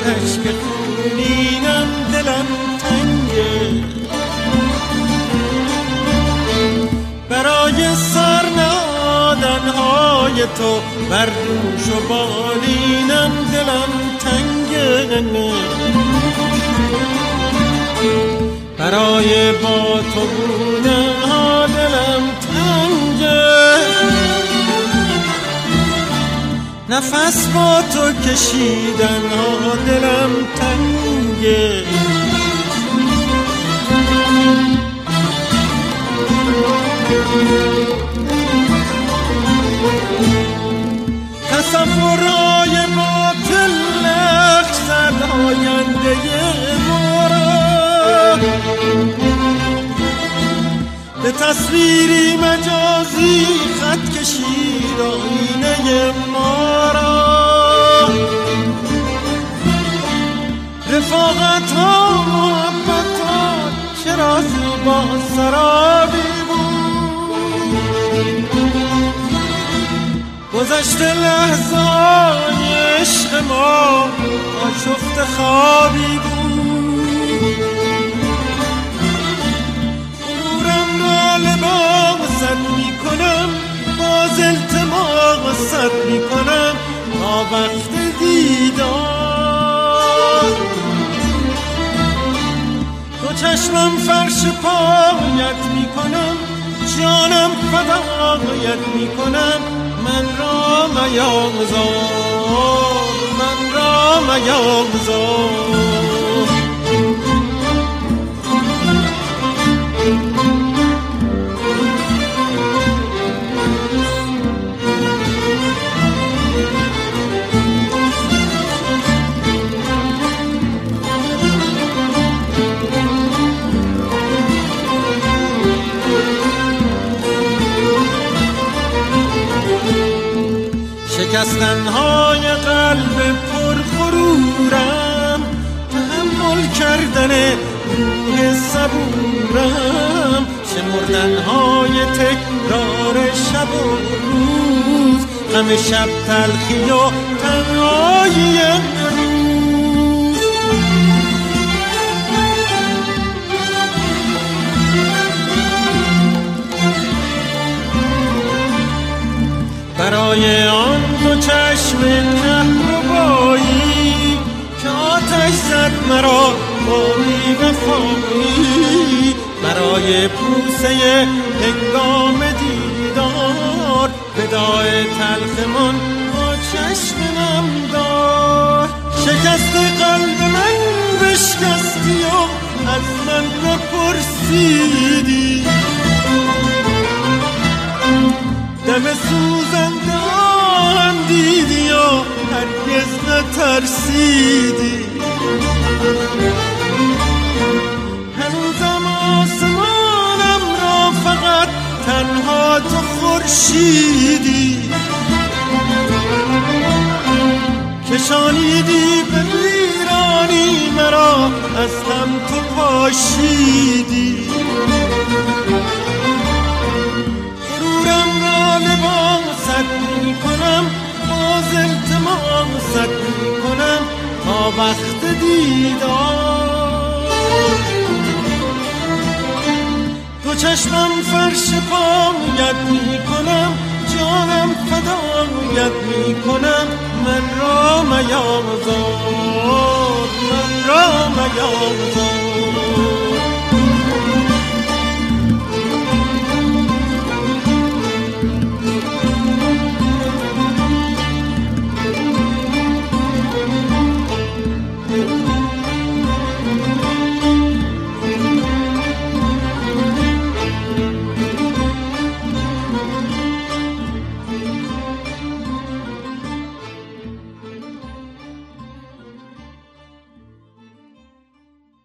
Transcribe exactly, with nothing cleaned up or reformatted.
اشک خونینم دلم تنگه، برای سر نهادنهای تو بر دوش و بالینم دلم تنگه، برای با تو بودن ها دلم تنگه، نفس با تو کشیدن ها دلم تنگه، تصورهای باطل نقش زد آینده ما را، به تصویری مجازی خط کشید آینه ما را، رفاقت ها محبت ها چرا زیبا سرابی گذشته لحظه های عشق ما آشفت خوابی بود، غرورم را لباست می کنم، باز التماست می کنم تا وقت دیدار، دو چشمم فرش پایت می کنم، جانم فدایت می کنم، من را میاموزان، من را میاموزان. شکستنهای قلب پرغرورم، تحمل کردن روح صبورم، شمردنهای تکرار شب و روز، غم شب تلخی و تنهایی امروز، برای آن دو چشم کهربایی که آتش زد مرا با بی‌وفایی، برای بوسه هنگام دیدار فدای تلخمان با چشم نمدار، شکست قلب من بشکستی و از من نپرسیدی، دم سوزنده آن دیدی و هرگز نترسیدی، هنوزم آسمانم را فقط تنها تو خورشیدی، کشانیدی به ویرانی مرا از هم تو پاشیدی، لباست می کنم، باز التماست می کنم تا وقت دیدار، دو چشمم فرش پایت می کنم، جانم فدایت می کنم، من را میاموزان، من را میاموزان.